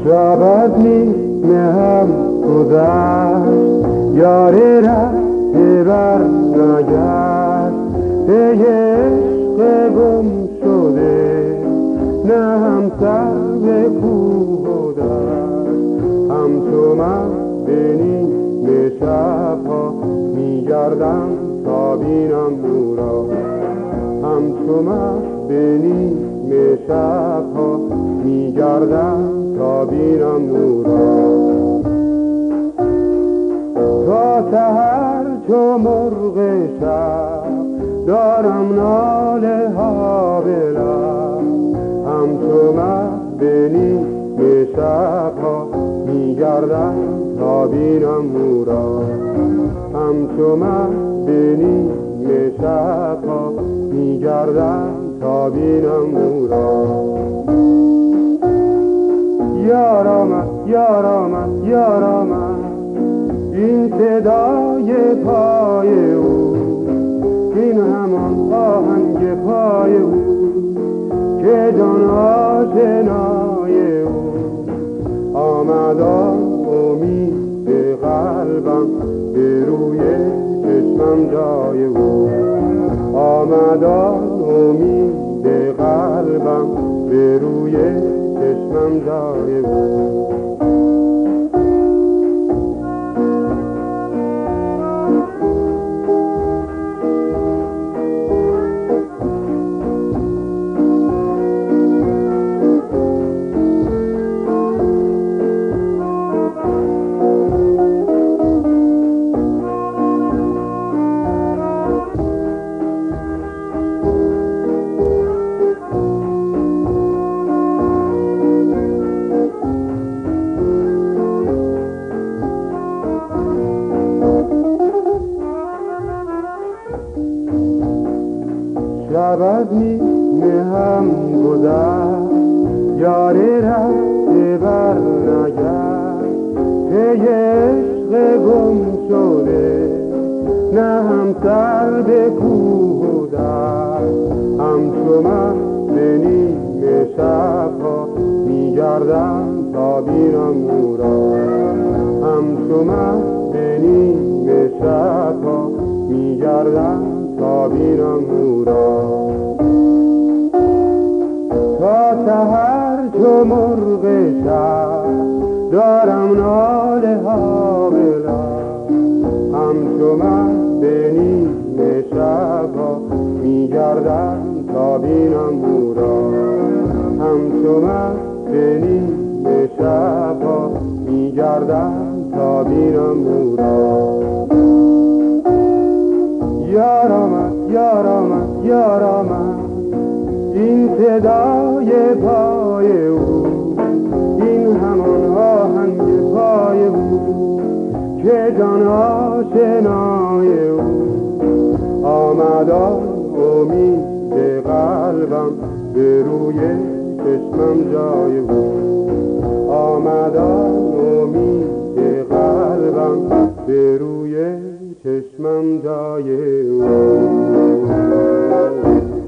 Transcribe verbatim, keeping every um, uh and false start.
شب از نیمه هم گذشت، یار رفته بر نگشت. پی عشق گم شده، نه همسر به کوه و دشت. همچو من به نیمه شبها میگردم تا بینم نورا. همچو من به نیمه شبها میگردم تا بینم نورا. تا سحر چو مرغ شب دارم ناله ها به لب. همچو من به نیمه شبها میگردم تا بینم نورا. همچو من به نیمه شبها میگردم تا بینم نورا. یار آمد یار آمد یار آمد، این صدای پای او، این همان آهنگ پای او که جان آشنای او. آمد امید قلبم به روی چشمم جای او. آمد امید قلبم به روی چشمم جای او. شب از نیمه هم گذشت، یار رفته بر نگشت. پی عشق گم شده، نه همسر به کوه و دشت. همچو من به نیمه شبها میگردم تا بینم نورا. همچو من به نیمه شبها میگردم تا بینم نورا. تا سحر چو مرغ شب دارم ناله ها به لب. همچو من به نیمه شبها میگردم تا بینم نورا. همچو من به نیمه شبها میگردم تا بینم نورا. یار آمد یار آمد یار آمد، این صدای پای او، این همان آهنگ پای او که جان آشنای او. آمد امید قلبم به روی چشمم جای او. آمد امید قلبم به روی چشمم جای او.